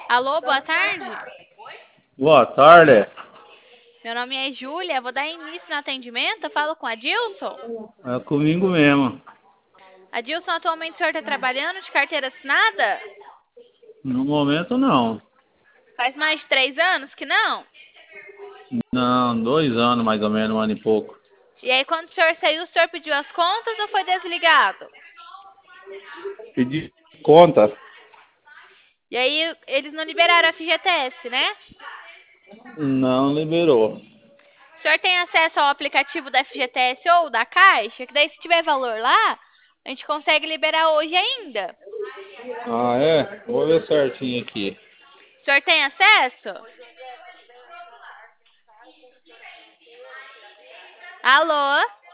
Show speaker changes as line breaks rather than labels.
Alô, boa tarde.
Boa tarde.
Meu nome é Júlia, vou dar início no atendimento. Eu falo com a Dilson.
É comigo mesmo.
Adilson, atualmente o senhor está trabalhando de carteira assinada?
No momento não.
Faz mais de 3 anos que não?
Não, 2 anos mais ou menos, 1 ano e pouco.
E aí, quando o senhor saiu, o senhor pediu as contas ou foi desligado?
Pedi conta.
E aí, eles não liberaram a FGTS, né?
Não liberou.
O senhor tem acesso ao aplicativo da FGTS ou da Caixa? Que daí, se tiver valor lá, a gente consegue liberar hoje ainda.
Ah, é? Vou ver certinho aqui.
O senhor tem acesso? Alô?